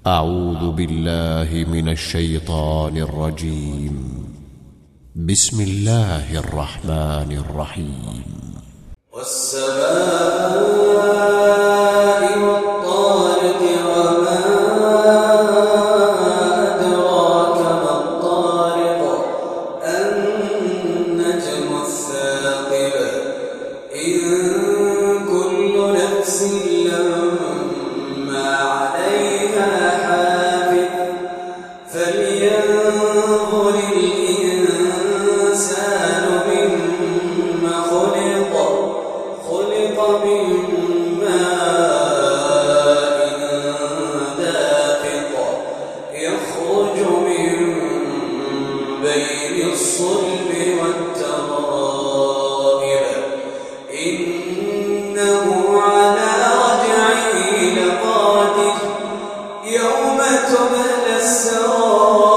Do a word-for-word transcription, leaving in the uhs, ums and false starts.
أعوذ بالله من الشيطان الرجيم. بسم الله الرحمن الرحيم. والسماء والطارق وما أدراك ما الطارق النجم الثاقب إن كل نفس لما عليها حافظ فلينظر الإنسان مما خلق خلق من ماء دافق يخرج من بين الصلب والترائب إنه على رجعه لقادر يوم تبلى السرائر